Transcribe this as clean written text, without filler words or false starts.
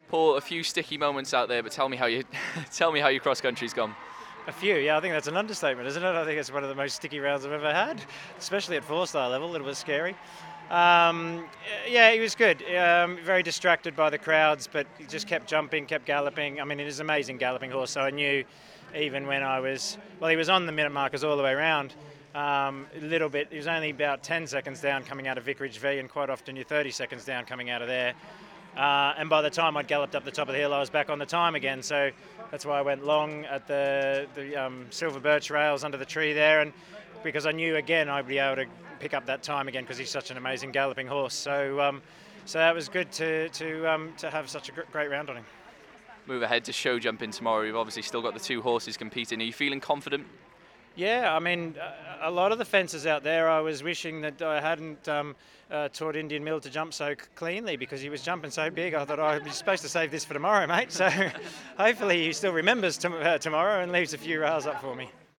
Paul, a few sticky moments out there, but tell me how you tell me how your cross country's gone. A few, yeah, I think that's an understatement, isn't it? I think it's one of the most sticky rounds I've ever had, especially at four-star level. It was scary. Yeah, he was good. Very distracted by the crowds, but he just kept jumping, kept galloping. I mean, it is an amazing galloping horse, so I knew even when he was on the minute markers all the way around. A little bit, he was only about 10 seconds down coming out of Vicarage V, and quite often you're 30 seconds down coming out of there. And by the time I'd galloped up the top of the hill, I was back on the time again. So that's why I went long at the silver birch rails under the tree there, and because I knew again I'd be able to pick up that time again because he's such an amazing galloping horse. So that was good to have such a great round on him. Move ahead to show jumping tomorrow. You've obviously still got the two horses competing. Are you feeling confident? Yeah, I mean, a lot of the fences out there, I was wishing that I hadn't taught Indian Mill to jump so cleanly because he was jumping so big. I thought I'd be supposed to save this for tomorrow, mate. So hopefully he still remembers tomorrow and leaves a few rails up for me.